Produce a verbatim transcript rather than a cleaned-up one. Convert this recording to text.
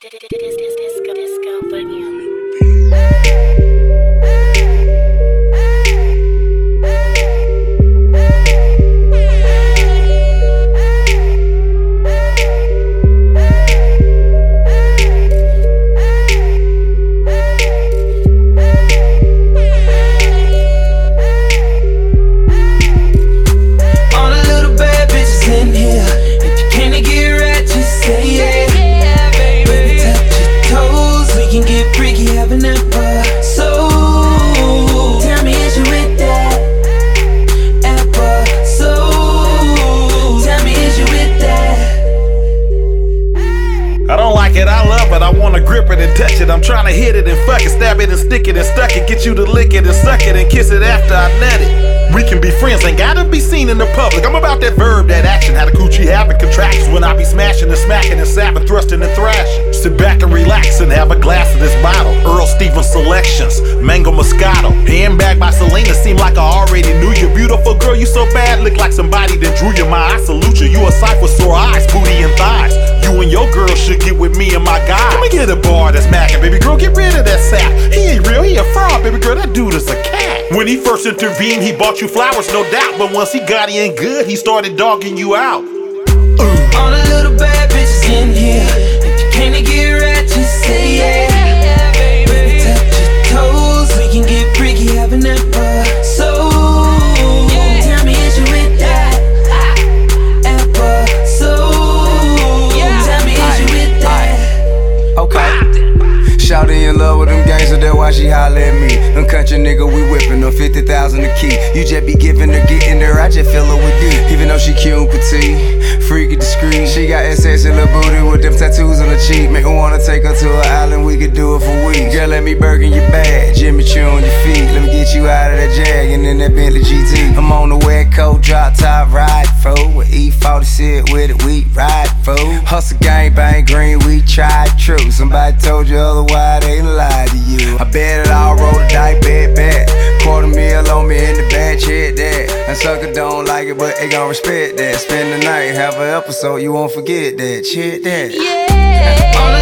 Disco, disco, boogie on the and touch it. I'm trying to hit it and fuck it, stab it and stick it and stuck it, get you to lick it and suck it and kiss it after I nut it. We can be friends, ain't gotta be seen in the public. I'm about that verb, that action, how the coochie having contractions when I be smashing and smacking and sapping, thrusting and thrashing. Sit back and relax and have a glass of this bottle. Earl Stevens Selections, Mango Moscato. Handbag by Selena, seem like I already knew you. Beautiful girl, you so bad, look like somebody that drew you. My I salute you, you a sight with sore eyes, booty and thighs. You and your girl should get with me and my guy. Let me get a bar that's mackin', baby girl, get rid of that sap. He ain't real, he a fraud, baby girl, that dude is a cat. When he first intervened, he bought you flowers, no doubt. But once he got in good, he started dogging you out. uh. All the little bad bitches in here, if you can't get right, just say yeah. Yeah, baby. Touch your toes, we can get freaky, having that bar. So yeah. Tell me, is you with that? Ever so yeah. Tell me, is you with that? Okay. Shawty in love with them gangsters, that's why she holla at me. Them country nigga, we whippin' them fifty thousand a key. You just be giving her, getting her, I just fill her with D. Even though she cute and petite, freaky discreet. She got that sexy little booty with them tattoos on her cheek. Make her wanna take her to an island, we could do it for weeks. Girl, let me Birkin your bag, Jimmy Choo on your feet. Let me get you out of that Jag and in that Bentley G T. I'm on the wet coat, drop top, ride for with E forty sit with it, we ride for. Hustle gang bang green, we tried true. Somebody told you otherwise, they lied to you. I bet it all, roll the dice, bet, bet. Quarter meal on me in the bag, check that. And sucker don't like it, but they gon' respect that. Spend the night, have an episode, you won't forget that. Check that. Yeah.